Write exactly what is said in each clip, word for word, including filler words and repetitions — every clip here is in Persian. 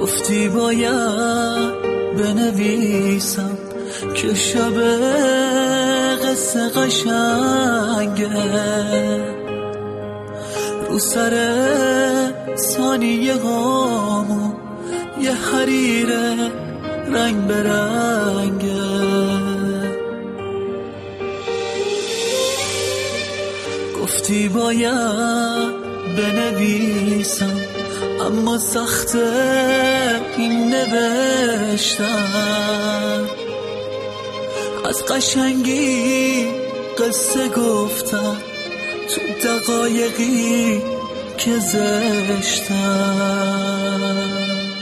گفتی باید بنویسم که شب قصه قشنگه، رو سر ثانیه هامون یه حریر رنگ برنگه. گفتی باید بنویسم اما سخته این نوشتم، از قشنگی قصه گفتم تو دقایقی که زشتم.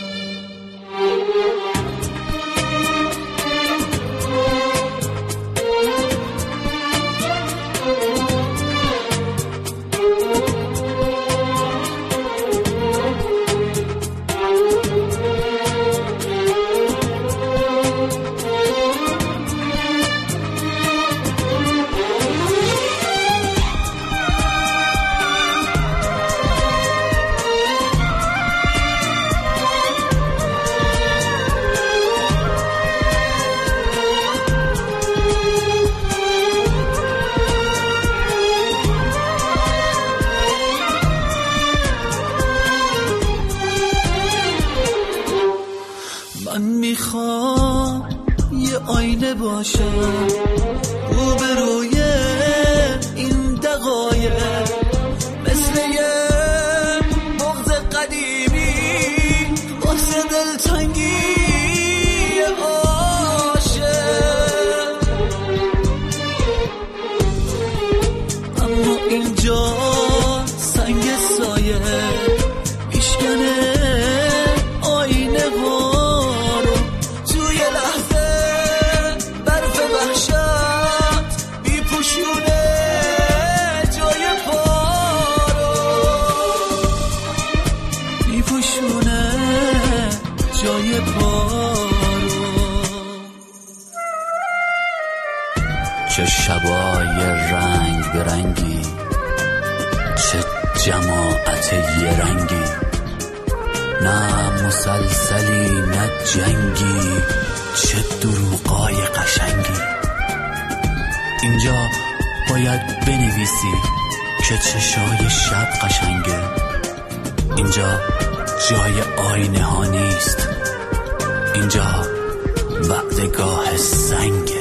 من میخوام یه آینه باشم روبروی این دقایق، مثل یه بغض قدیمی واسه دلتنگی عاشق. اما اینجا سنگ سایه میشکنه آینه ها رو، توی لحظه برف وحشت میپوشونه جای پا رو، میپوشونه جای پا رو. چه شبای رنگ برنگی، چه جماعت یه رنگی، نه مسلسلی نه جنگی، چه دروغای قشنگی. اینجا باید بنویسی که چشای شب قشنگه، اینجا جای آینه ها نیست، اینجا وعدگاه سنگه.